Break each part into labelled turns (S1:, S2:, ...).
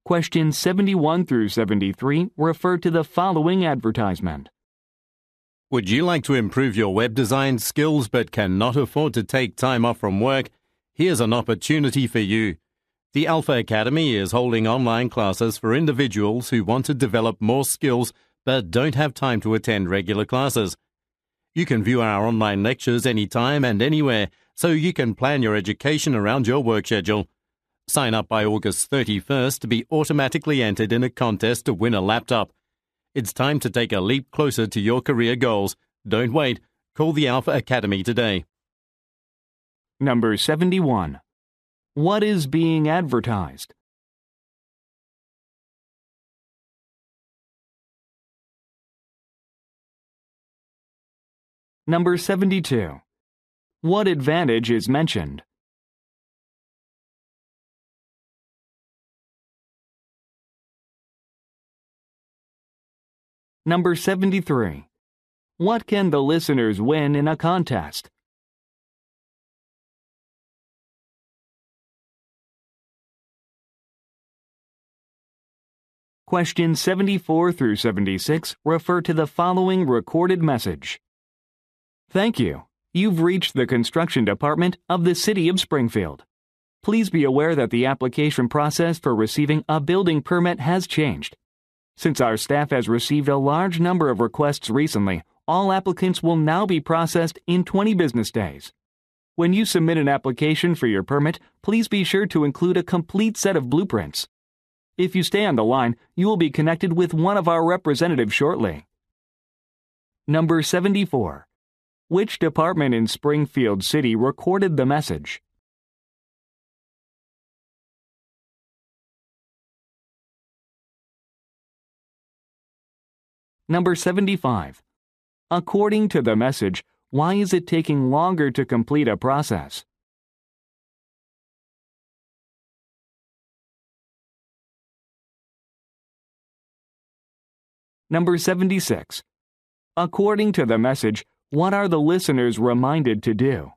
S1: Questions 71 through 73 refer to the following advertisement.
S2: Would you like to improve your web design skills but cannot afford to take time off from work? Here's an opportunity for you. The Alpha Academy is holding online classes for individuals who want to develop more skills but don't have time to attend regular classes. You can view our online lectures anytime and anywhere, so you can plan your education around your work schedule. Sign up by August 31st to be automatically entered in a contest to win a laptop. It's time to take a leap closer to your career goals. Don't wait. Call the Alpha Academy today.
S1: Number 71. What is being advertised? Number 72. What advantage is mentioned? Number 73. What can the listeners win in a contest? Questions 74 through 76 refer to the following recorded message. Thank you. You've reached the construction department of the City of Springfield. Please be aware that the application process for receiving a building permit has changed. Since our staff has received a large number of requests recently, all applicants will now be processed in 20 business days. When you submit an application for your permit, please be sure to include a complete set of blueprints. If you stay on the line, you will be connected with one of our representatives shortly. Number 74. Which department in Springfield City recorded the message? Number 75. According to the message, why is it taking longer to complete a process? Number 76. According to the message, what are the listeners reminded to do?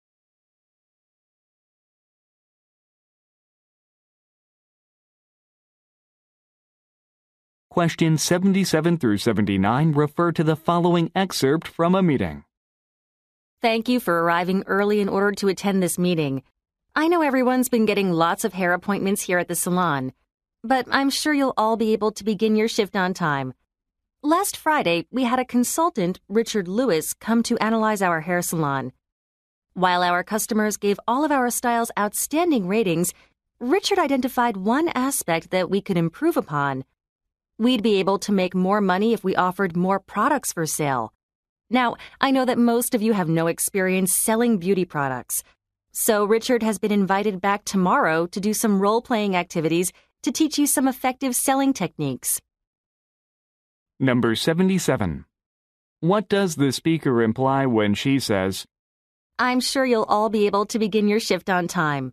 S1: Questions 77 through 79 refer to the following excerpt from a meeting.
S3: Thank you for arriving early in order to attend this meeting. I know everyone's been getting lots of hair appointments here at the salon, but I'm sure you'll all be able to begin your shift on time. Last Friday, we had a consultant, Richard Lewis, come to analyze our hair salon. While our customers gave all of our styles outstanding ratings, Richard identified one aspect that we could improve upon. We'd be able to make more money if we offered more products for sale. Now, I know that most of you have no experience selling beauty products, so Richard has been invited back tomorrow to do some role-playing activities to teach you some effective selling techniques.
S1: Number 77. What does the speaker imply when she says,
S3: I'm sure you'll all be able to begin your shift on time?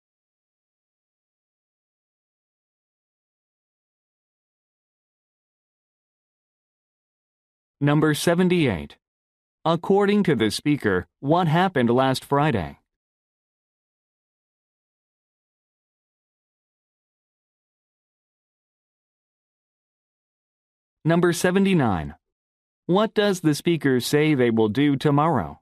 S1: Number 78. According to the speaker, what happened last Friday? Number 79. What does the speaker say they will do tomorrow?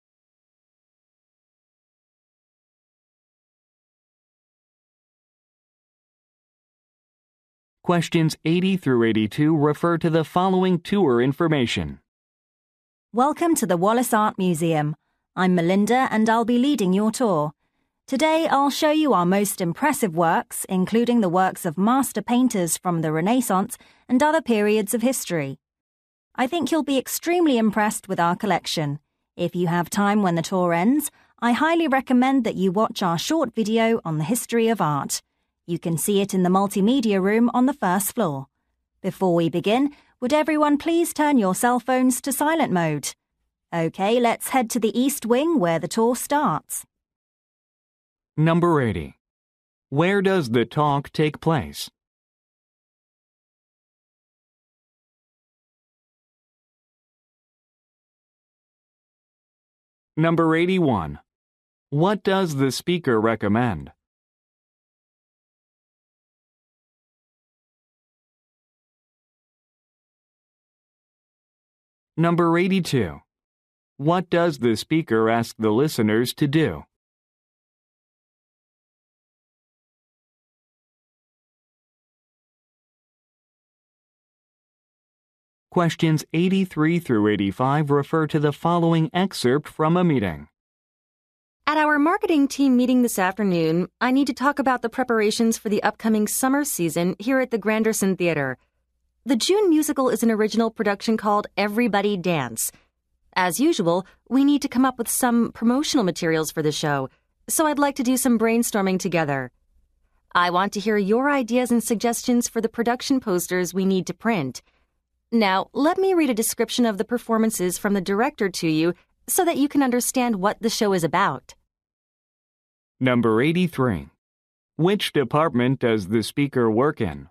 S1: Questions 80 through 82 refer to the following tour information.
S4: Welcome to the Wallace Art Museum. I'm Melinda and I'll be leading your tour. Today I'll show you our most impressive works, including the works of master painters from the Renaissance and other periods of history. I think you'll be extremely impressed with our collection. If you have time when the tour ends, I highly recommend that you watch our short video on the history of art. You can see it in the multimedia room on the first floor. Before we begin, would everyone please turn your cell phones to silent mode? Okay, let's head to the East Wing where the tour starts.
S1: Number 80. Where does the talk take place? Number 81. What does the speaker recommend? Number 82. What does the speaker ask the listeners to do? Questions 83 through 85 refer to the following excerpt from a meeting.
S3: At our marketing team meeting this afternoon, I need to talk about the preparations for the upcoming summer season here at the Granderson Theater. The June musical is an original production called Everybody Dance. As usual, we need to come up with some promotional materials for the show, so I'd like to do some brainstorming together. I want to hear your ideas and suggestions for the production posters we need to print. Now, let me read a description of the performances from the director to you so that you can understand what the show is about.
S1: Number 83. Which department does the speaker work in?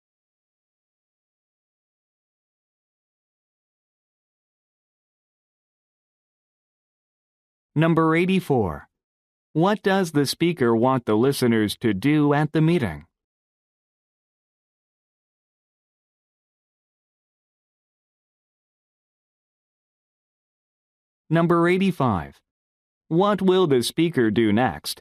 S1: Number 84. What does the speaker want the listeners to do at the meeting? Number 85. What will the speaker do next?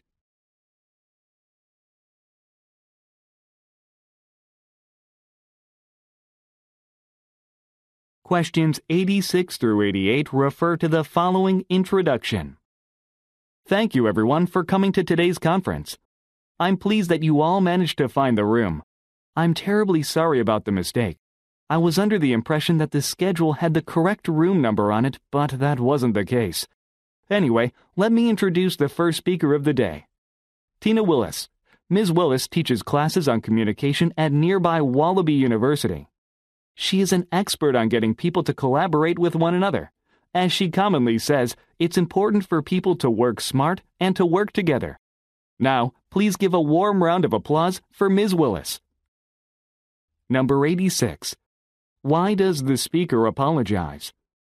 S1: Questions 86 through 88 refer to the following introduction. Thank you, everyone, for coming to today's conference. I'm pleased that you all managed to find the room. I'm terribly sorry about the mistake. I was under the impression that the schedule had the correct room number on it, but that wasn't the case. Anyway, let me introduce the first speaker of the day. Tina Willis. Ms. Willis teaches classes on communication at nearby Wallaby University. She is an expert on getting people to collaborate with one another. As she commonly says, it's important for people to work smart and to work together. Now, please give a warm round of applause for Ms. Willis. Number 86. Why does the speaker apologize?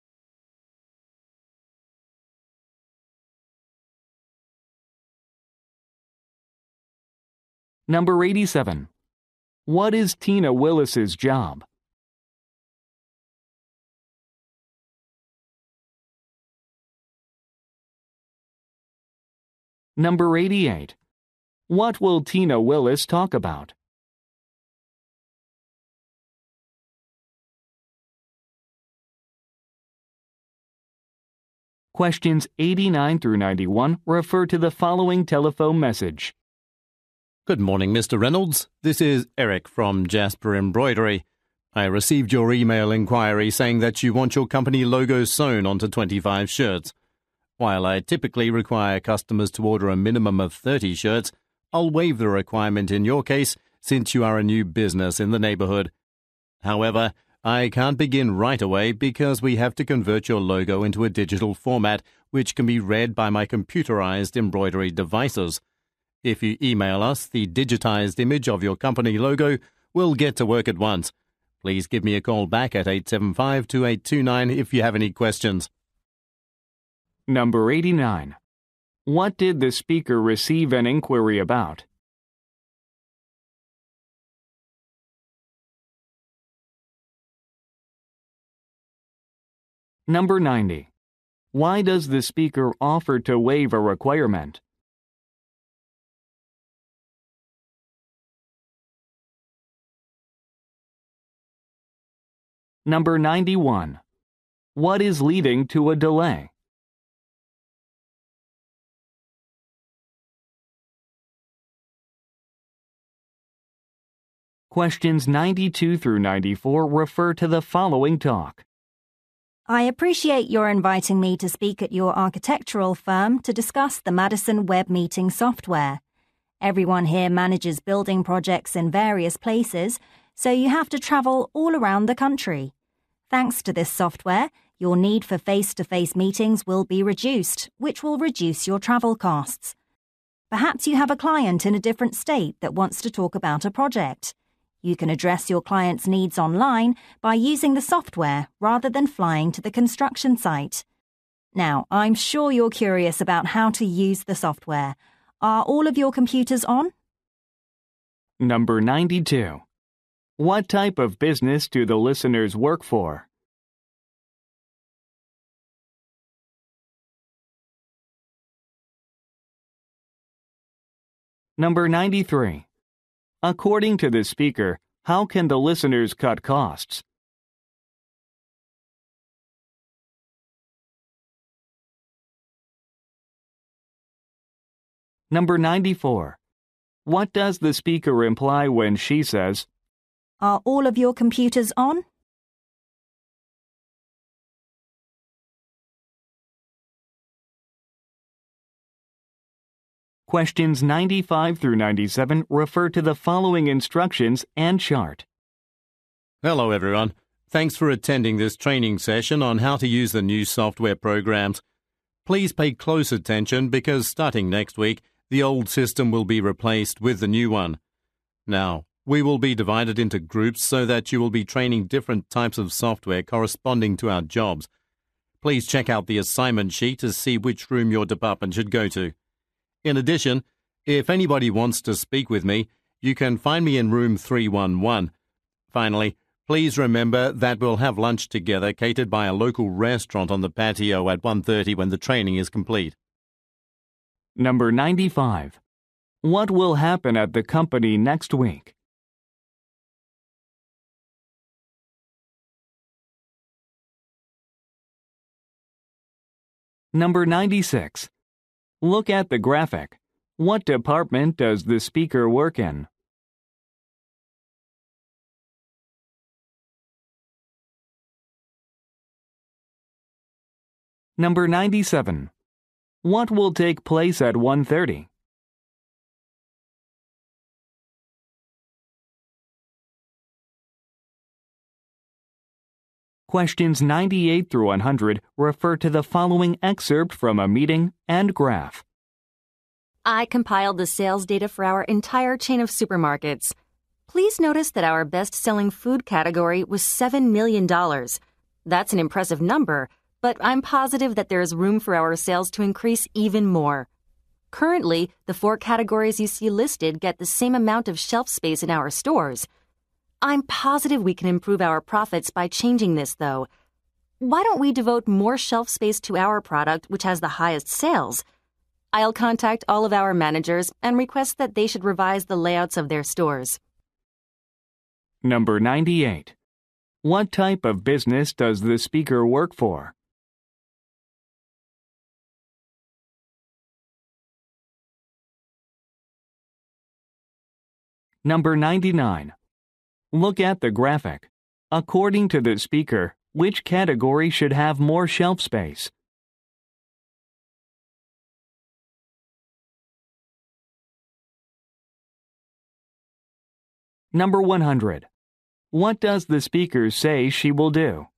S1: Number 87. What is Tina Willis's job? Number 88. What will Tina Willis talk about? Questions 89 through 91 refer to the following telephone message.
S2: Good morning, Mr. Reynolds. This is Eric from Jasper Embroidery. I received your email inquiry saying that you want your company logo sewn onto 25 shirts. While I typically require customers to order a minimum of 30 shirts, I'll waive the requirement in your case since you are a new business in the neighborhood. However, I can't begin right away because we have to convert your logo into a digital format which can be read by my computerized embroidery devices. If you email us the digitized image of your company logo, we'll get to work at once. Please give me a call back at 875-2829 if you have any questions.
S1: Number 89. What did the speaker receive an inquiry about? Number 90. Why does the speaker offer to waive a requirement? Number 91. What is leading to a delay? Questions 92 through 94 refer to the following talk.
S4: I appreciate your inviting me to speak at your architectural firm to discuss the Madison Web Meeting software. Everyone here manages building projects in various places, so you have to travel all around the country. Thanks to this software, your need for face-to-face meetings will be reduced, which will reduce your travel costs. Perhaps you have a client in a different state that wants to talk about a project. You can address your client's needs online by using the software rather than flying to the construction site. Now, I'm sure you're curious about how to use the software. Are all of your computers on?
S1: Number 92. What type of business do the listeners work for? Number 93. According to the speaker, how can the listeners cut costs? Number 94. What does the speaker imply when she says,
S4: Are all of your computers on?
S1: Questions 95 through 97 refer to the following instructions and chart.
S2: Hello everyone. Thanks for attending this training session on how to use the new software programs. Please pay close attention because starting next week, the old system will be replaced with the new one. Now, we will be divided into groups so that you will be training different types of software corresponding to our jobs. Please check out the assignment sheet to see which room your department should go to. In addition, if anybody wants to speak with me, you can find me in room 311. Finally, please remember that we'll have lunch together catered by a local restaurant on the patio at 1:30 when the training is complete.
S1: Number 95. What will happen at the company next week? Number 96. Look at the graphic. What department does the speaker work in? Number 97. What will take place at 1:30? Questions 98 through 100 refer to the following excerpt from a meeting and graph.
S3: I compiled the sales data for our entire chain of supermarkets. Please notice that our best-selling food category was $7 million. That's an impressive number, but I'm positive that there is room for our sales to increase even more. Currently, the 4 categories you see listed get the same amount of shelf space in our stores. I'm positive we can improve our profits by changing this, though. Why don't we devote more shelf space to our product, which has the highest sales? I'll contact all of our managers and request that they should revise the layouts of their stores.
S1: Number 98. What type of business does the speaker work for? Number 99. Look at the graphic. According to the speaker, which category should have more shelf space? Number 100. What does the speaker say she will do?